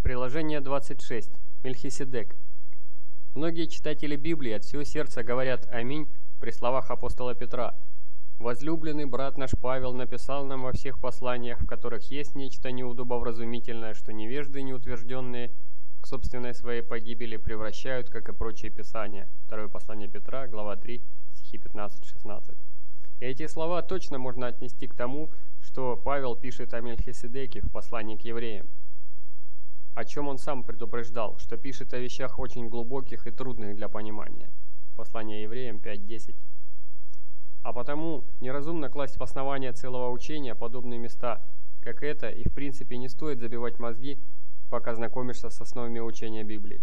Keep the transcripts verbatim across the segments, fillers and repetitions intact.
Приложение двадцать шесть. Мельхиседек. Многие читатели Библии от всего сердца говорят «Аминь» при словах апостола Петра. «Возлюбленный брат наш Павел написал нам во всех посланиях, в которых есть нечто неудобовразумительное, что невежды неутвержденные к собственной своей погибели превращают, как и прочие писания». Второе послание Петра, глава три, стихи пятнадцать-шестнадцать. Эти слова точно можно отнести к тому, что Павел пишет о Мельхиседеке в послании к евреям, о чем он сам предупреждал, что пишет о вещах очень глубоких и трудных для понимания. Послание евреям пять десять. А потому неразумно класть в основание целого учения подобные места, как это, и в принципе не стоит забивать мозги, пока знакомишься с основами учения Библии.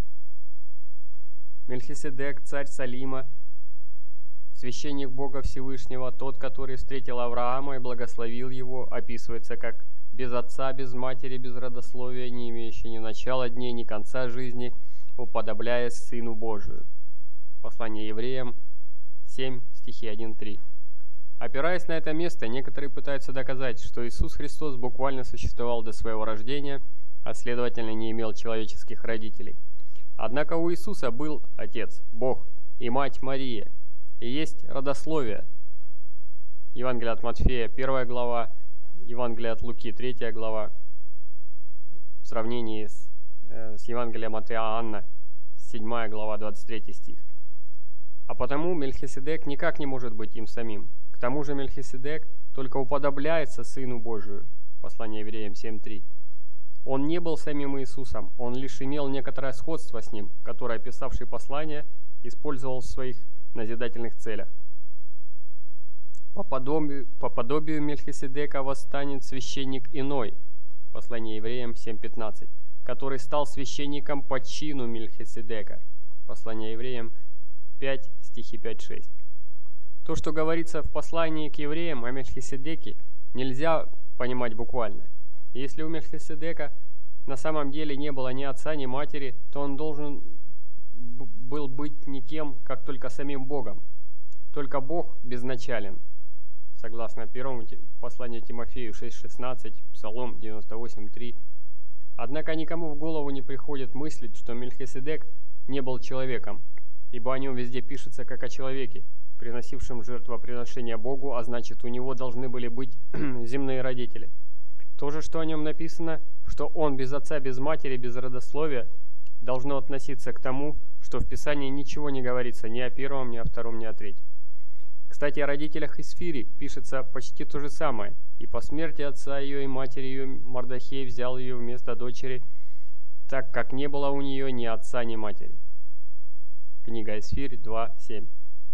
Мельхиседек, царь Салима, священник Бога Всевышнего, тот, который встретил Авраама и благословил его, описывается как без отца, без матери, без родословия, не имеющий ни начала дней, ни конца жизни, уподобляясь Сыну Божию. Послание евреям семь, стихи один-три. Опираясь на это место, некоторые пытаются доказать, что Иисус Христос буквально существовал до своего рождения, а следовательно не имел человеческих родителей. Однако у Иисуса был Отец, Бог, и Мать Мария, и есть родословие. Евангелие от Матфея, первая глава, Евангелие от Луки, третья глава, в сравнении с, э, с Евангелием от Иоанна, седьмая глава, двадцать третий стих. А потому Мельхиседек никак не может быть им самим. К тому же Мельхиседек только уподобляется Сыну Божию. Послание евреям семь три. Он не был самим Иисусом, он лишь имел некоторое сходство с ним, которое писавший послание использовал в своих назидательных целях. По подобию, по подобию Мельхиседека восстанет священник иной, послание евреям семь пятнадцать, который стал священником по чину Мельхиседека, послание евреям пять, стихи пять-шесть. То, что говорится в послании к евреям о Мельхиседеке, нельзя понимать буквально. Если у Мельхиседека на самом деле не было ни отца, ни матери, то он должен был быть никем, как только самим Богом. Только Бог безначален, согласно первому посланию Тимофею шесть шестнадцать, Псалом девяносто восемь три. Однако никому в голову не приходит мыслить, что Мельхиседек не был человеком, ибо о нем везде пишется как о человеке, приносившем жертвоприношение Богу, а значит, у него должны были быть земные родители. То же, что о нем написано, что он без отца, без матери, без родословия, должно относиться к тому, что в Писании ничего не говорится ни о первом, ни о втором, ни о третьем. Кстати, о родителях Исфири пишется почти то же самое. «И по смерти отца ее и матери ее Мардохей взял ее вместо дочери, так как не было у нее ни отца, ни матери». Книга Исфирь два семь.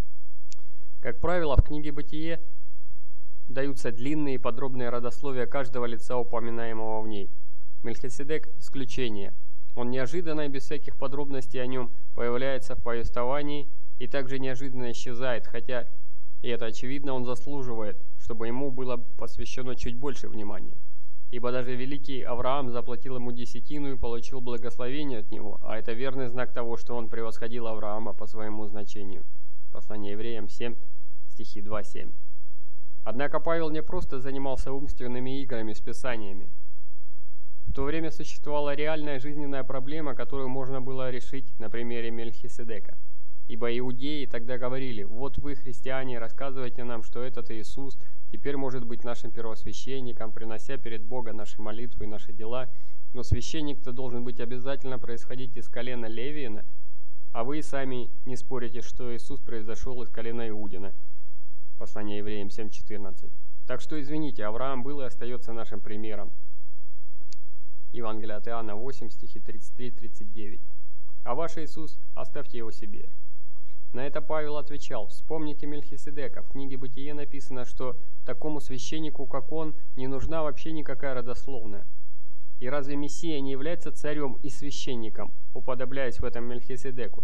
Как правило, в книге Бытие даются длинные и подробные родословия каждого лица, упоминаемого в ней. Мельхиседек – исключение. Он неожиданно и без всяких подробностей о нем появляется в повествовании и также неожиданно исчезает, хотя, и это очевидно, он заслуживает, чтобы ему было посвящено чуть больше внимания. Ибо даже великий Авраам заплатил ему десятину и получил благословение от него, а это верный знак того, что он превосходил Авраама по своему значению. Послание евреям семь, стихи два семь. Однако Павел не просто занимался умственными играми с Писаниями. В то время существовала реальная жизненная проблема, которую можно было решить на примере Мельхиседека. Ибо иудеи тогда говорили: «Вот вы, христиане, рассказывайте нам, что этот Иисус теперь может быть нашим первосвященником, принося перед Богом наши молитвы и наши дела, но священник-то должен быть обязательно происходить из колена Левиина, а вы сами не спорите, что Иисус произошел из колена Иудина». Послание евреям семь четырнадцать. Так что, извините, Авраам был и остается нашим примером. Евангелие от Иоанна восемь, стихи тридцать три тридцать девять. А ваш Иисус, оставьте его себе. На это Павел отвечал: вспомните Мельхиседека. В книге Бытие написано, что такому священнику, как он, не нужна вообще никакая родословная. И разве Мессия не является царем и священником, уподобляясь в этом Мельхиседеку?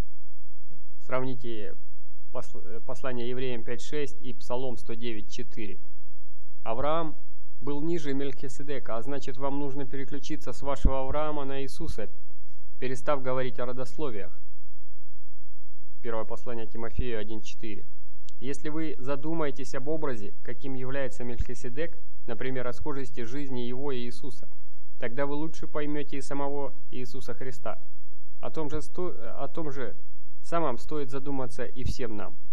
Сравните послание евреям пять шесть и Псалом сто девять четыре. Авраам был ниже Мельхиседека, а значит, вам нужно переключиться с вашего Авраама на Иисуса, перестав говорить о родословиях. Первое послание Тимофею один четыре. Если вы задумаетесь об образе, каким является Мельхиседек, например, о схожести жизни его и Иисуса, Тогда вы лучше поймете и самого Иисуса Христа. О том же, сто... о том же самом стоит задуматься и всем нам.